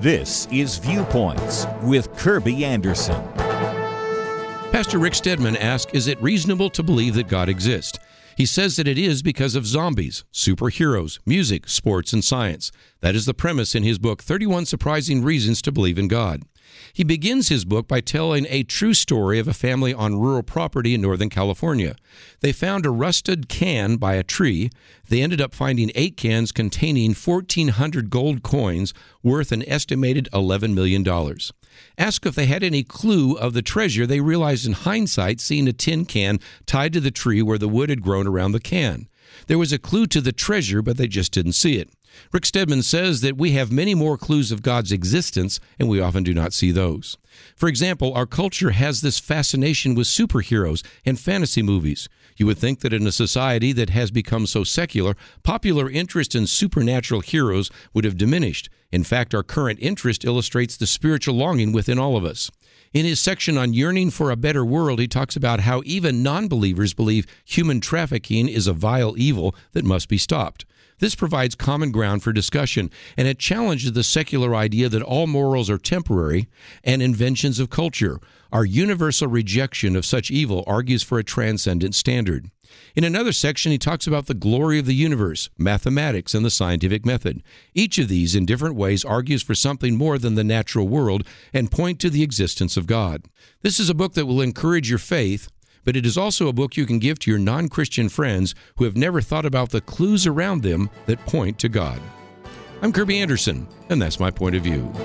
This is Viewpoints with Kirby Anderson. Pastor Rick Stedman asks, is it reasonable to believe that God exists? He says that it is because of zombies, superheroes, music, sports, and science. That is the premise in his book, 31 Surprising Reasons to Believe in God. He begins his book by telling a true story of a family on rural property in Northern California. They found a rusted can by a tree. They ended up finding 8 cans containing 1,400 gold coins worth an estimated $11 million. Asked if they had any clue of the treasure, they realized in hindsight, seeing a tin can tied to the tree where the wood had grown around the can. There was a clue to the treasure, but they just didn't see it. Rick Stedman says that we have many more clues of God's existence, and we often do not see those. For example, our culture has this fascination with superheroes and fantasy movies. You would think that in a society that has become so secular, popular interest in supernatural heroes would have diminished. In fact, our current interest illustrates the spiritual longing within all of us. In his section on yearning for a better world, he talks about how even non-believers believe human trafficking is a vile evil that must be stopped. This provides common ground for discussion, and it challenges the secular idea that all morals are temporary and inventions of culture. Our universal rejection of such evil argues for a transcendent standard. In another section, he talks about the glory of the universe, mathematics, and the scientific method. Each of these, in different ways, argues for something more than the natural world and point to the existence of God. This is a book that will encourage your faith, but it is also a book you can give to your non-Christian friends who have never thought about the clues around them that point to God. I'm Kirby Anderson, and that's my point of view.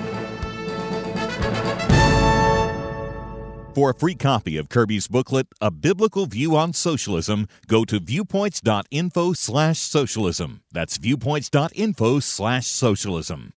For a free copy of Kirby's booklet, A Biblical View on Socialism, go to viewpoints.info/socialism. That's viewpoints.info/socialism.